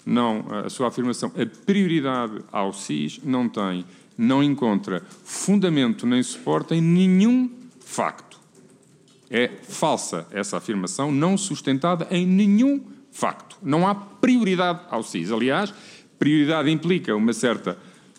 a sua afirmação, a prioridade ao SIS, não encontra fundamento nem suporte em nenhum facto. É falsa essa afirmação, não sustentada em nenhum facto. Não há prioridade ao SIS. Aliás, prioridade implica uma certa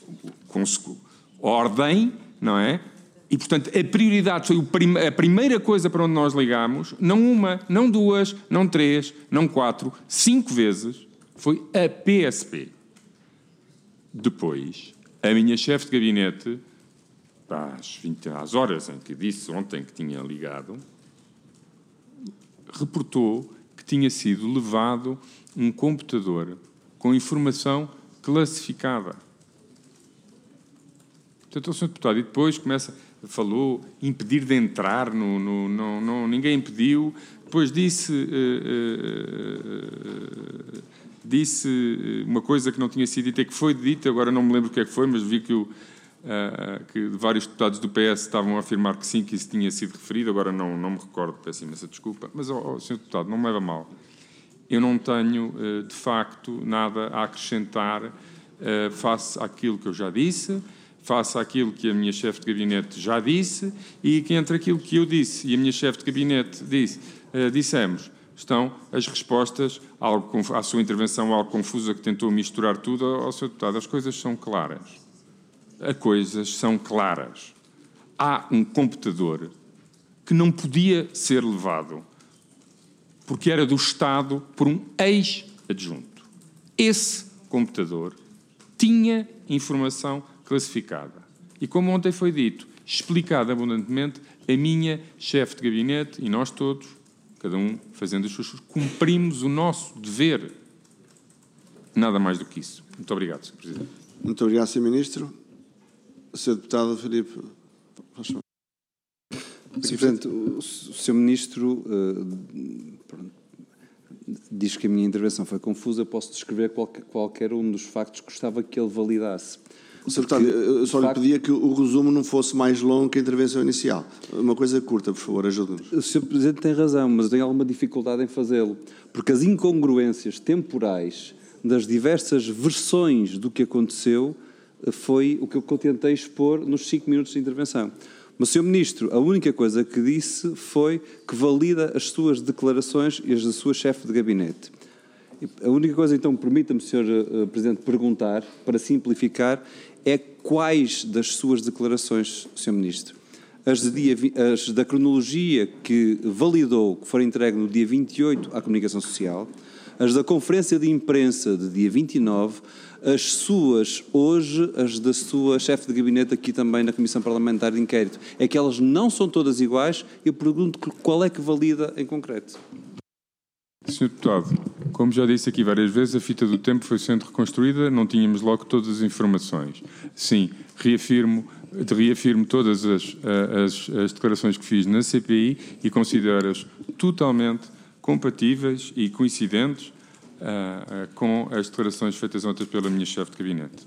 ordem, não é? E, portanto, a prioridade foi a primeira coisa para onde nós ligamos, não uma, não duas, não três, não quatro, 5 vezes, foi a PSP. Depois, a minha chefe de gabinete, às horas em que disse ontem que tinha ligado, reportou que tinha sido levado um computador com informação classificada. Portanto, o Sr. Deputado, e depois falou impedir de entrar, ninguém impediu, depois disse uma coisa que não tinha sido dita, que foi dita, agora não me lembro o que é que foi, mas vi que vários deputados do PS estavam a afirmar que sim, que isso tinha sido referido, agora não me recordo, peço imensa desculpa, mas, Sr. Deputado, não me leva a mal. Eu não tenho, de facto, nada a acrescentar face àquilo que eu já disse, face àquilo que a minha chefe de gabinete já disse e que entre aquilo que eu disse e a minha chefe de gabinete dissemos, estão as respostas à sua intervenção algo confusa que tentou misturar tudo. Ao Sr. Deputado, as coisas são claras. As coisas são claras. Há um computador que não podia ser levado porque era do Estado por um ex-adjunto. Esse computador tinha informação classificada. E como ontem foi dito, explicado abundantemente, a minha chefe de gabinete e nós todos, cada um fazendo as suas coisas, cumprimos o nosso dever. Nada mais do que isso. Muito obrigado, Sr. Presidente. Muito obrigado, Sr. Ministro. Sr. Deputado Filipe. Sr. Presidente, o Sr. Ministro diz que a minha intervenção foi confusa. Posso descrever qualquer um dos factos que gostava que ele validasse. Sr. Deputado, eu só lhe pedia que o resumo não fosse mais longo que a intervenção inicial. Uma coisa curta, por favor, ajude-nos. O Sr. Presidente tem razão, mas eu tenho alguma dificuldade em fazê-lo, porque as incongruências temporais das diversas versões do que aconteceu foi o que eu tentei expor nos 5 minutos de intervenção. Mas, Sr. Ministro, a única coisa que disse foi que valida as suas declarações e as da sua chefe de gabinete. A única coisa, então, permita-me, Sr. Presidente, perguntar, para simplificar, é quais das suas declarações, Sr. Ministro, as da cronologia que validou, que foram entregues no dia 28 à Comunicação Social, as da conferência de imprensa de dia 29, as suas hoje, as da sua chefe de gabinete aqui também na Comissão Parlamentar de Inquérito. É que elas não são todas iguais. Eu pergunto qual é que valida em concreto. Sr. Deputado, como já disse aqui várias vezes, a fita do tempo foi sendo reconstruída, não tínhamos logo todas as informações. Sim, reafirmo todas as declarações que fiz na CPI e considero-as totalmente compatíveis e coincidentes com as declarações feitas ontem pela minha chefe de gabinete.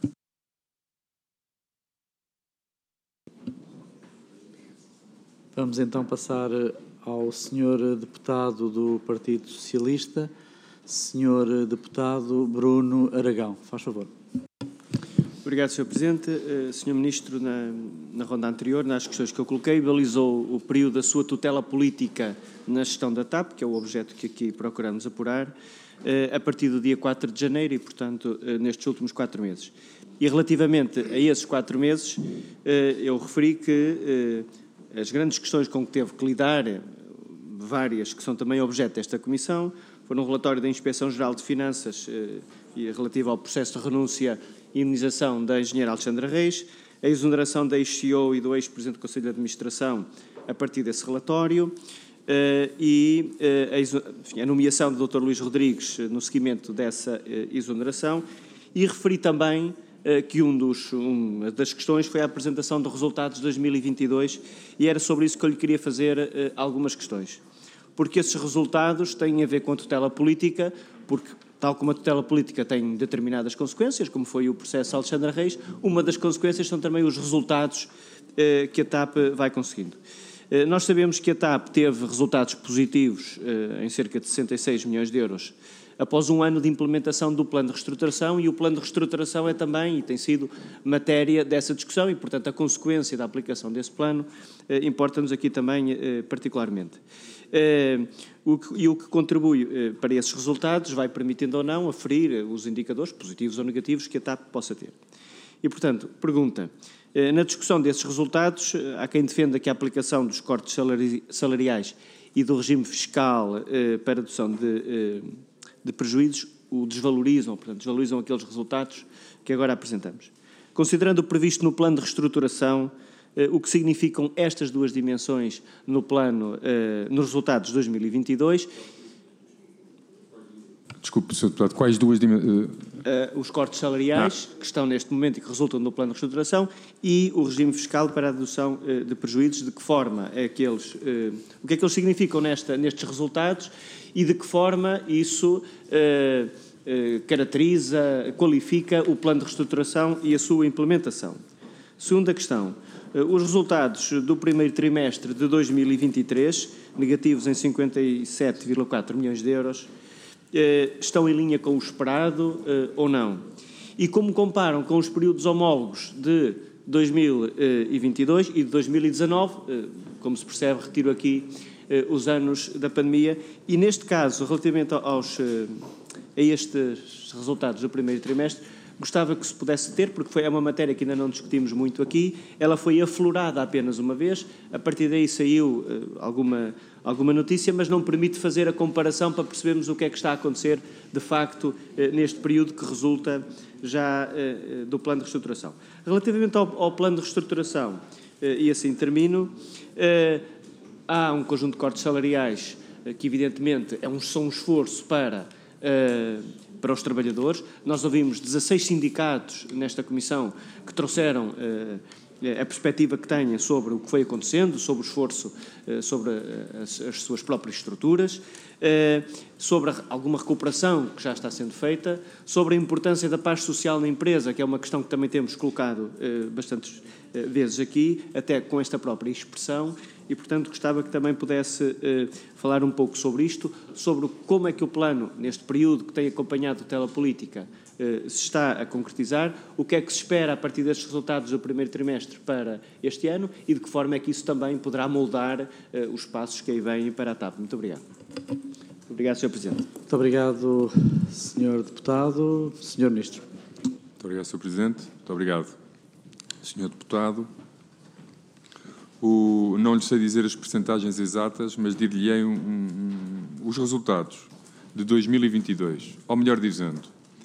Vamos então passar ao Sr. Deputado do Partido Socialista, Sr. Deputado Bruno Aragão. Faz favor. Obrigado, Sr. Presidente. Sr. Ministro, na ronda anterior, nas questões que eu coloquei, balizou o período da sua tutela política na gestão da TAP, que é o objeto que aqui procuramos apurar, a partir do dia 4 de janeiro e, portanto, nestes últimos 4 meses. E relativamente a esses 4 meses, eu referi que as grandes questões com que teve que lidar, várias que são também objeto desta Comissão, foram o relatório da Inspeção-Geral de Finanças e relativo ao processo de renúncia e indenização da engenheira Alexandra Reis, a exoneração da ex-CEO e do ex-presidente do Conselho de Administração a partir desse relatório e a nomeação do Dr. Luís Rodrigues no seguimento dessa exoneração, e referi também que uma das questões foi a apresentação dos resultados de 2022 e era sobre isso que eu lhe queria fazer algumas questões. Porque esses resultados têm a ver com a tutela política, porque tal como a tutela política tem determinadas consequências, como foi o processo Alexandra Reis, uma das consequências são também os resultados que a TAP vai conseguindo. Nós sabemos que a TAP teve resultados positivos em cerca de 66 milhões de euros após um ano de implementação do plano de reestruturação, e o plano de reestruturação é também, e tem sido matéria dessa discussão, e, portanto, a consequência da aplicação desse plano importa-nos aqui também particularmente. O que contribui para esses resultados vai permitindo ou não aferir os indicadores positivos ou negativos que a TAP possa ter. E, portanto, pergunta, na discussão desses resultados, há quem defenda que a aplicação dos cortes salariais e do regime fiscal para a dedução de prejuízos o desvalorizam, portanto, desvalorizam aqueles resultados que agora apresentamos. Considerando o previsto no plano de reestruturação, o que significam estas duas dimensões no plano, nos resultados de 2022. Desculpe, Sr. Deputado, quais duas dimensões? Os cortes salariais, que estão neste momento e que resultam do plano de reestruturação, e o regime fiscal para a dedução de prejuízos, de que forma é que eles, o que é que eles significam nestes resultados e de que forma isso caracteriza, qualifica o plano de reestruturação e a sua implementação. Segunda questão. Os resultados do primeiro trimestre de 2023, negativos em 57,4 milhões de euros, estão em linha com o esperado ou não? E como comparam com os períodos homólogos de 2022 e de 2019, como se percebe, retiro aqui os anos da pandemia, e neste caso, relativamente a estes resultados do primeiro trimestre, gostava que se pudesse ter, porque é uma matéria que ainda não discutimos muito aqui, ela foi aflorada apenas uma vez, a partir daí saiu alguma notícia, mas não permite fazer a comparação para percebermos o que é que está a acontecer, de facto, neste período que resulta já do plano de reestruturação. Relativamente ao plano de reestruturação, e assim termino, há um conjunto de cortes salariais que, evidentemente, são um esforço para os trabalhadores. Nós ouvimos 16 sindicatos nesta comissão que trouxeram a perspectiva que têm sobre o que foi acontecendo, sobre o esforço, sobre as suas próprias estruturas, sobre alguma recuperação que já está sendo feita, sobre a importância da paz social na empresa, que é uma questão que também temos colocado bastantes vezes aqui, até com esta própria expressão, e, portanto, gostava que também pudesse falar um pouco sobre isto, sobre como é que o plano, neste período que tem acompanhado a tutela política, se está a concretizar, o que é que se espera a partir destes resultados do primeiro trimestre para este ano e de que forma é que isso também poderá moldar os passos que aí vêm para a TAP. Muito obrigado. Obrigado, Sr. Presidente. Muito obrigado, Sr. Deputado. Sr. Ministro. Muito obrigado, Sr. Presidente. Muito obrigado, Sr. Deputado. Não lhe sei dizer as percentagens exatas, mas dir-lhe-ei os resultados de 2022. Ou melhor dizendo,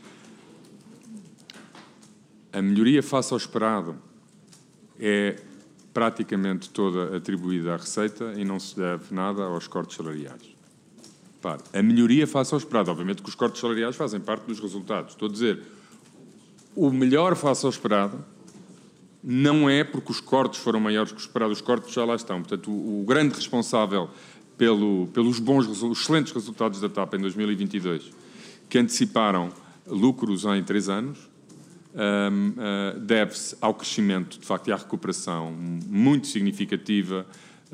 a melhoria face ao esperado é praticamente toda atribuída à receita e não se deve nada aos cortes salariais. Repare, a melhoria face ao esperado, obviamente que os cortes salariais fazem parte dos resultados. Estou a dizer, o melhor face ao esperado não é porque os cortes foram maiores que o esperado, os cortes já lá estão. Portanto, o grande responsável pelos excelentes resultados da TAP em 2022, que anteciparam lucros em 3 anos, deve-se ao crescimento, de facto, e à recuperação muito significativa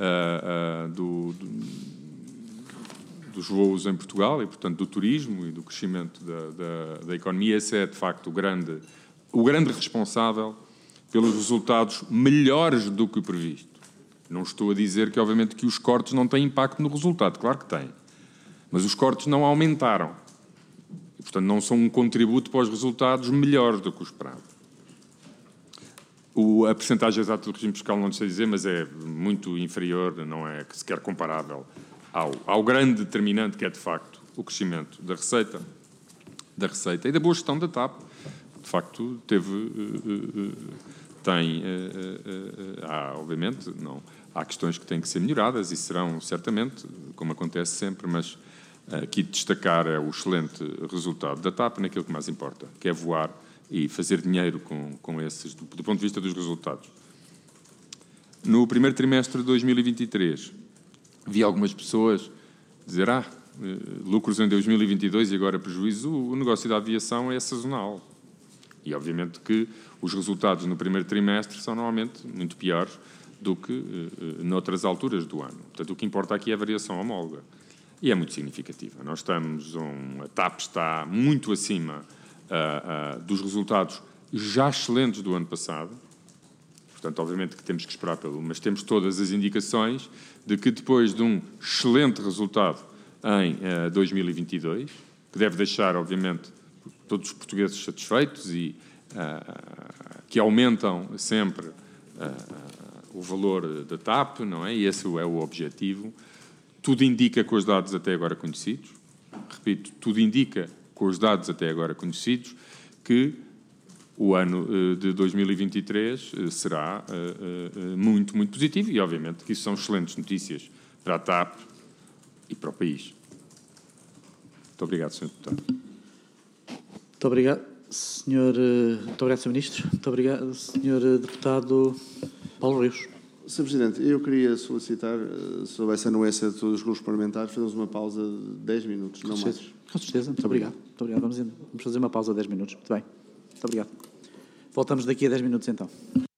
dos voos em Portugal e, portanto, do turismo e do crescimento da economia. Esse é, de facto, o grande responsável pelos resultados melhores do que o previsto. Não estou a dizer que, obviamente, que os cortes não têm impacto no resultado. Claro que têm. Mas os cortes não aumentaram. E, portanto, não são um contributo para os resultados melhores do que o esperado. A percentagem exata do regime fiscal não sei dizer, mas é muito inferior, não é sequer comparável ao grande determinante que é, de facto, o crescimento da receita e da boa gestão da TAP. De facto, obviamente, há questões que têm que ser melhoradas e serão, certamente, como acontece sempre, mas aqui destacar é o excelente resultado da TAP naquilo que mais importa, que é voar e fazer dinheiro com esses, do ponto de vista dos resultados. No primeiro trimestre de 2023, vi algumas pessoas dizer, lucros em 2022 e agora prejuízo. O negócio da aviação é sazonal. E, obviamente, que os resultados no primeiro trimestre são, normalmente, muito piores do que noutras alturas do ano. Portanto, o que importa aqui é a variação homóloga. e é muito significativa. Nós estamos, a TAP está muito acima dos resultados já excelentes do ano passado. Portanto, obviamente que temos que esperar mas temos todas as indicações de que depois de um excelente resultado em 2022, que deve deixar, obviamente, todos os portugueses satisfeitos e que aumentam sempre o valor da TAP, não é? E esse é o objetivo. Tudo indica, com os dados até agora conhecidos, repito, tudo indica, com os dados até agora conhecidos, que o ano de 2023 será muito, muito positivo e, obviamente, que isso são excelentes notícias para a TAP e para o país. Muito obrigado, Sr. Deputado. Muito obrigado, muito obrigado, Sr. Ministro. Muito obrigado, Sr. Deputado Paulo Rios. Sr. Presidente, eu queria solicitar, se houvesse anuência de todos os grupos parlamentares, fazemos uma pausa de 10 minutos, não mais. Com certeza, muito obrigado. Muito obrigado. Vamos fazer uma pausa de 10 minutos. Muito bem. Muito obrigado. Voltamos daqui a 10 minutos, então.